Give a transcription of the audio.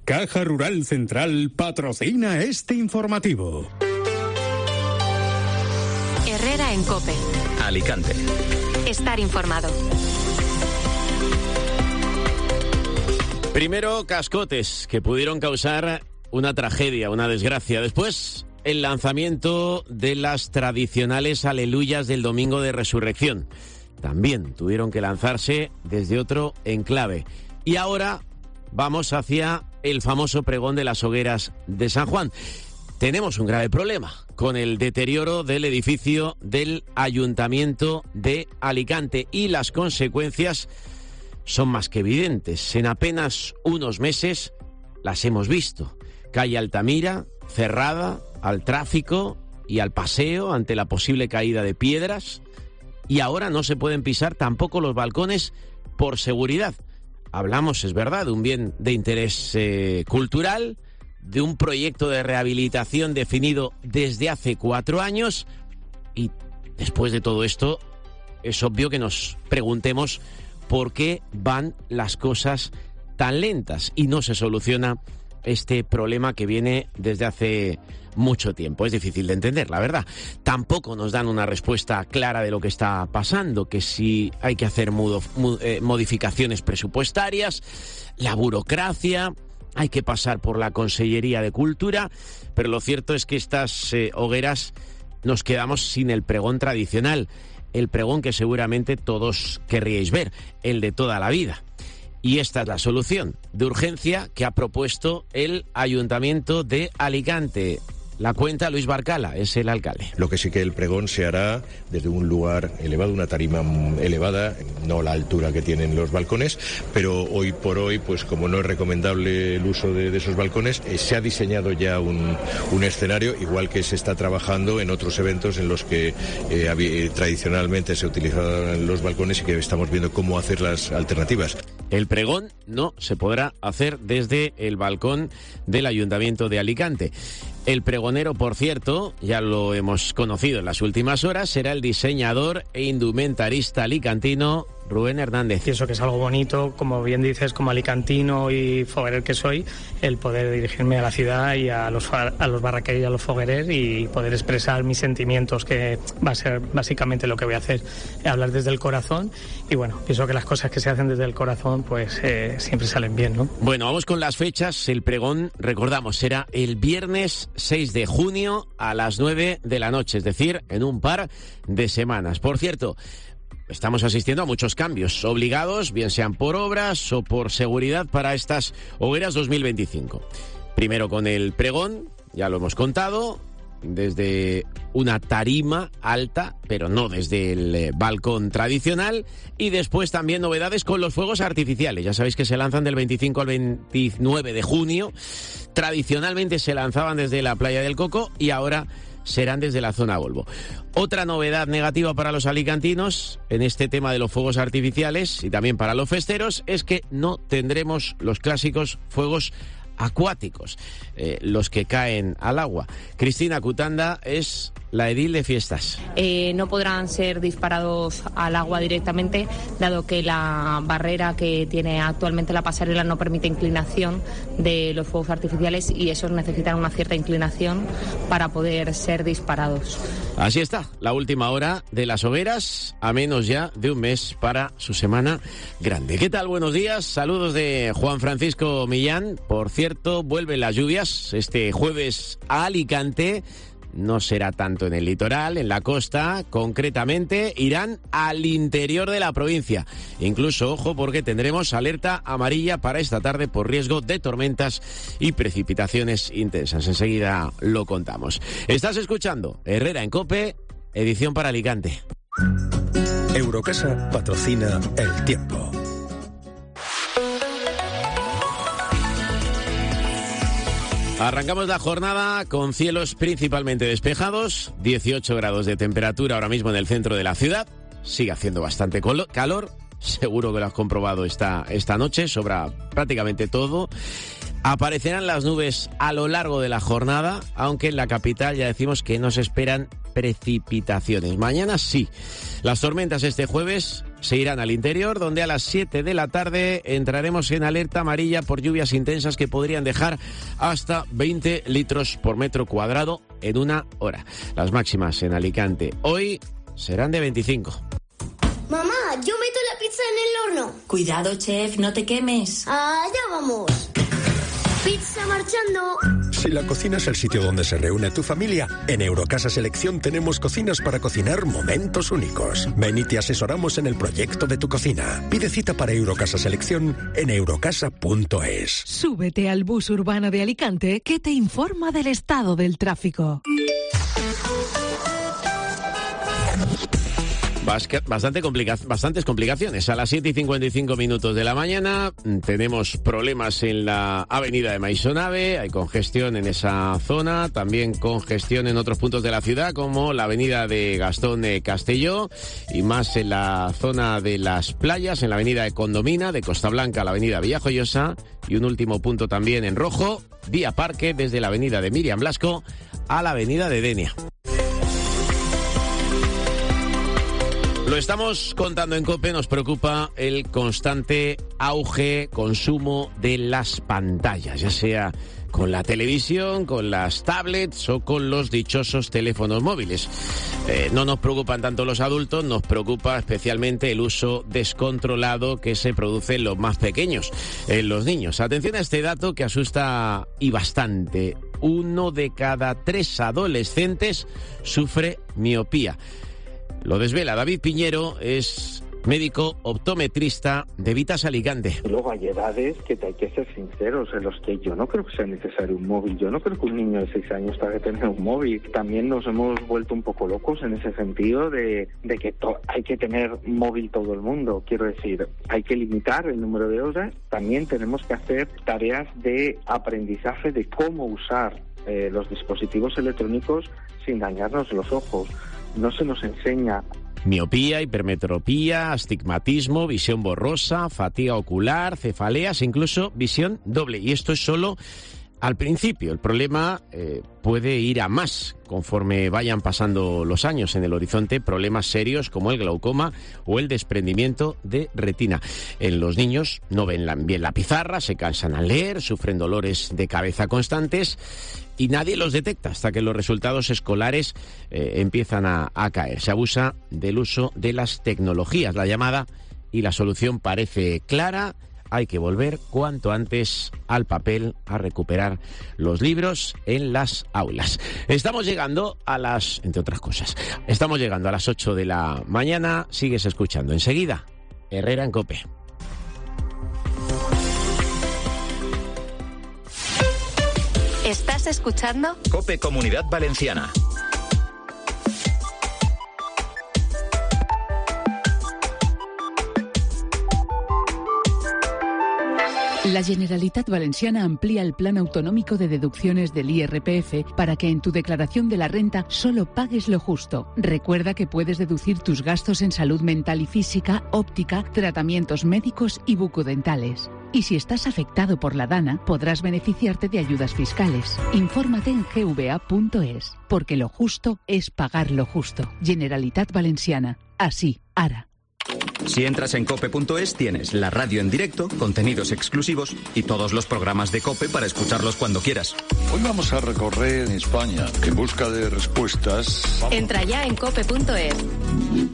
Caja Rural Central patrocina este informativo. Herrera en COPE. Alicante. Estar informado. Primero, cascotes que pudieron causar una tragedia, una desgracia. Después, el lanzamiento de las tradicionales aleluyas del Domingo de Resurrección. También tuvieron que lanzarse desde otro enclave. Y ahora vamos hacia el famoso pregón de las hogueras de San Juan. Tenemos un grave problema con el deterioro del edificio del Ayuntamiento de Alicante y las consecuencias son más que evidentes. En apenas unos meses las hemos visto. Calle Altamira cerrada al tráfico y al paseo ante la posible caída de piedras. Y ahora no se pueden pisar tampoco los balcones por seguridad. Hablamos, es verdad, de un bien de interés cultural, de un proyecto de rehabilitación definido desde hace 4 años y después de todo esto es obvio que nos preguntemos por qué van las cosas tan lentas y no se soluciona este problema que viene desde hace mucho tiempo. Es difícil de entender, la verdad. Tampoco nos dan una respuesta clara de lo que está pasando, que si hay que hacer modificaciones presupuestarias, la burocracia, hay que pasar por la Consellería de Cultura, pero lo cierto es que estas hogueras nos quedamos sin el pregón tradicional, el pregón que seguramente todos querríais ver, el de toda la vida. Y esta es la solución de urgencia que ha propuesto el Ayuntamiento de Alicante. La cuenta Luis Barcala, es el alcalde. Lo que sí que el pregón se hará desde un lugar elevado, una tarima elevada, no la altura que tienen los balcones, pero hoy por hoy, pues como no es recomendable el uso de esos balcones, se ha diseñado ya un escenario, igual que se está trabajando en otros eventos en los que tradicionalmente se utilizaban los balcones y que estamos viendo cómo hacer las alternativas. El pregón no se podrá hacer desde el balcón del Ayuntamiento de Alicante. El pregonero, por cierto, ya lo hemos conocido en las últimas horas, será el diseñador e indumentarista alicantino Rubén Hernández. Pienso que es algo bonito, como bien dices, como alicantino y foguerer que soy, el poder dirigirme a la ciudad y a los barraqueros y a los foguerer y poder expresar mis sentimientos, que va a ser básicamente lo que voy a hacer, hablar desde el corazón. Y bueno, pienso que las cosas que se hacen desde el corazón pues siempre salen bien, ¿no? Bueno, vamos con las fechas. El pregón, recordamos, será el viernes 6 de junio a las 9 de la noche, es decir, en un par de semanas. Por cierto, estamos asistiendo a muchos cambios obligados, bien sean por obras o por seguridad, para estas hogueras 2025. Primero con el pregón, ya lo hemos contado, desde una tarima alta, pero no desde el balcón tradicional, y después también novedades con los fuegos artificiales. Ya sabéis que se lanzan del 25 al 29 de junio. Tradicionalmente se lanzaban desde la Playa del Coco y ahora serán desde la zona Volvo. Otra novedad negativa para los alicantinos en este tema de los fuegos artificiales y también para los festeros es que no tendremos los clásicos fuegos acuáticos, los que caen al agua. Cristina Cutanda es la edil de fiestas. No podrán ser disparados al agua directamente, dado que la barrera que tiene actualmente la pasarela no permite inclinación de los fuegos artificiales y esos necesitan una cierta inclinación para poder ser disparados. Así está, la última hora de las hogueras, a menos ya de un mes para su semana grande. ¿Qué tal? Buenos días, saludos de Juan Francisco Millán. Por cierto, vuelven las lluvias este jueves a Alicante. No será tanto en el litoral, en la costa, concretamente irán al interior de la provincia. Incluso, ojo, porque tendremos alerta amarilla para esta tarde por riesgo de tormentas y precipitaciones intensas. Enseguida lo contamos. Estás escuchando Herrera en COPE, edición para Alicante. Eurocasa patrocina El Tiempo. Arrancamos la jornada con cielos principalmente despejados, 18 grados de temperatura ahora mismo en el centro de la ciudad, sigue haciendo bastante calor, seguro que lo has comprobado esta noche, sobra prácticamente todo. Aparecerán las nubes a lo largo de la jornada, aunque en la capital ya decimos que no se esperan precipitaciones. Mañana sí. Las tormentas este jueves se irán al interior, donde a las 7 de la tarde entraremos en alerta amarilla por lluvias intensas que podrían dejar hasta 20 litros por metro cuadrado en una hora. Las máximas en Alicante hoy serán de 25. Mamá, yo meto la pizza en el horno. Cuidado, chef, no te quemes. Allá vamos. Pizza marchando. Si la cocina es el sitio donde se reúne tu familia, en Eurocasa Selección tenemos cocinas para cocinar momentos únicos. Ven y te asesoramos en el proyecto de tu cocina. Pide cita para Eurocasa Selección en eurocasa.es. Súbete al bus urbano de Alicante que te informa del estado del tráfico. Bastantes complicaciones. A las 7:55 de la mañana tenemos problemas en la avenida de Maisonave, hay congestión en esa zona, también congestión en otros puntos de la ciudad, como la avenida de Gastón de Castelló, y más en la zona de las playas, en la avenida de Condomina, de Costa Blanca a la avenida Villajoyosa, y un último punto también en rojo, vía Parque, desde la avenida de Miriam Blasco a la avenida de Denia. Lo estamos contando en COPE, nos preocupa el constante consumo de las pantallas, ya sea con la televisión, con las tablets o con los dichosos teléfonos móviles. No nos preocupan tanto los adultos, nos preocupa especialmente el uso descontrolado que se produce en los más pequeños, en los niños. Atención a este dato que asusta y bastante. 1 de cada 3 adolescentes sufre miopía. Lo desvela David Piñero, es médico optometrista de Vitas Alicante. Luego hay edades que hay que ser sinceros, en los que yo no creo que sea necesario un móvil. Yo no creo que un niño de 6 años tenga que tener un móvil. También nos hemos vuelto un poco locos en ese sentido de que hay que tener móvil todo el mundo. Quiero decir, hay que limitar el número de horas. También tenemos que hacer tareas de aprendizaje de cómo usar los dispositivos electrónicos sin dañarnos los ojos. No se nos enseña. Miopía, hipermetropía, astigmatismo, visión borrosa, fatiga ocular, cefaleas, incluso visión doble. Y esto es solo al principio. El problema puede ir a más conforme vayan pasando los años. En el horizonte, problemas serios como el glaucoma o el desprendimiento de retina. En los niños no ven bien la pizarra, se cansan al leer, sufren dolores de cabeza constantes y nadie los detecta hasta que los resultados escolares empiezan a caer. Se abusa del uso de las tecnologías. La llamada y la solución parece clara. Hay que volver cuanto antes al papel, a recuperar los libros en las aulas. Estamos llegando a las, entre otras cosas, estamos llegando a las 8 de la mañana. Sigues escuchando enseguida Herrera en COPE. ¿Estás escuchando? COPE Comunidad Valenciana. La Generalitat Valenciana amplía el plan autonómico de deducciones del IRPF para que en tu declaración de la renta solo pagues lo justo. Recuerda que puedes deducir tus gastos en salud mental y física, óptica, tratamientos médicos y bucodentales. Y si estás afectado por la DANA, podrás beneficiarte de ayudas fiscales. Infórmate en gva.es, porque lo justo es pagar lo justo. Generalitat Valenciana. Así, ara. Si entras en cope.es tienes la radio en directo, contenidos exclusivos y todos los programas de COPE para escucharlos cuando quieras. Hoy vamos a recorrer España en busca de respuestas. Entra ya en cope.es.